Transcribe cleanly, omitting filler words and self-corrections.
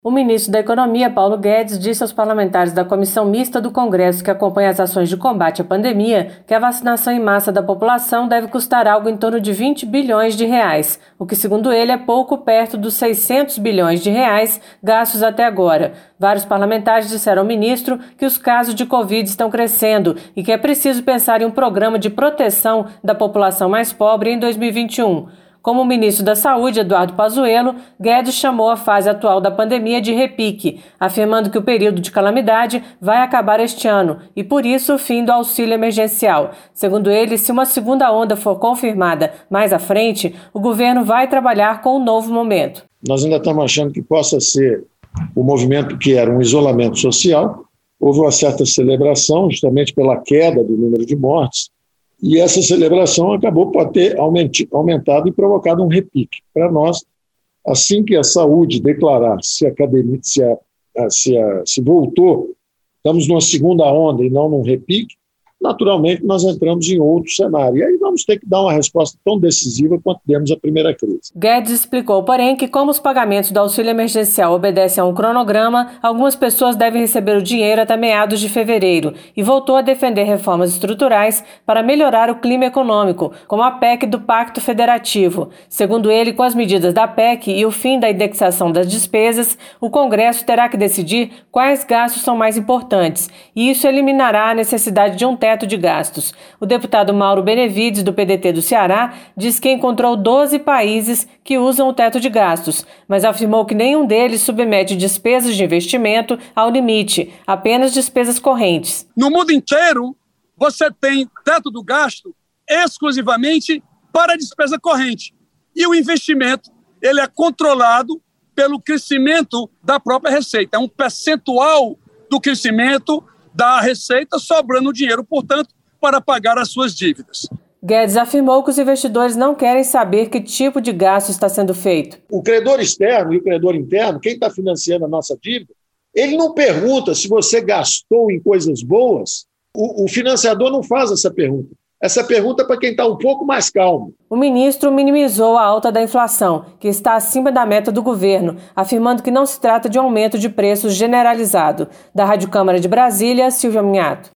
O ministro da Economia, Paulo Guedes, disse aos parlamentares da Comissão Mista do Congresso que acompanha as ações de combate à pandemia que a vacinação em massa da população deve custar algo em torno de 20 bilhões de reais, o que, segundo ele, é pouco perto dos 600 bilhões de reais gastos até agora. Vários parlamentares disseram ao ministro que os casos de Covid estão crescendo e que é preciso pensar em um programa de proteção da população mais pobre em 2021. Como o ministro da Saúde, Eduardo Pazuello, Guedes chamou a fase atual da pandemia de repique, afirmando que o período de calamidade vai acabar este ano e, por isso, o fim do auxílio emergencial. Segundo ele, se uma segunda onda for confirmada mais à frente, o governo vai trabalhar com um novo momento. Nós ainda estamos achando que possa ser o movimento que era um isolamento social. Houve uma certa celebração, justamente pela queda do número de mortes, e essa celebração acabou por ter aumentado e provocado um repique. Para nós, assim que a saúde declarar se voltou, estamos numa segunda onda e não num repique, naturalmente nós entramos em outro cenário. E aí vamos ter que dar uma resposta tão decisiva quanto demos à primeira crise. Guedes explicou, porém, que como os pagamentos do auxílio emergencial obedecem a um cronograma, algumas pessoas devem receber o dinheiro até meados de fevereiro e voltou a defender reformas estruturais para melhorar o clima econômico, como a PEC do Pacto Federativo. Segundo ele, com as medidas da PEC e o fim da indexação das despesas, o Congresso terá que decidir quais gastos são mais importantes, e isso eliminará a necessidade de um teto de gastos. O deputado Mauro Benevides, do PDT do Ceará, diz que encontrou 12 países que usam o teto de gastos, mas afirmou que nenhum deles submete despesas de investimento ao limite, apenas despesas correntes. No mundo inteiro, você tem teto do gasto exclusivamente para a despesa corrente. E o investimento, ele é controlado pelo crescimento da própria receita. É um percentual do crescimento da receita, sobrando dinheiro, portanto, para pagar as suas dívidas. Guedes afirmou que os investidores não querem saber que tipo de gasto está sendo feito. O credor externo e o credor interno, quem está financiando a nossa dívida, ele não pergunta se você gastou em coisas boas. O financiador não faz essa pergunta. Essa pergunta é para quem está um pouco mais calmo. O ministro minimizou a alta da inflação, que está acima da meta do governo, afirmando que não se trata de um aumento de preços generalizado. Da Rádio Câmara de Brasília, Silvia Minhato.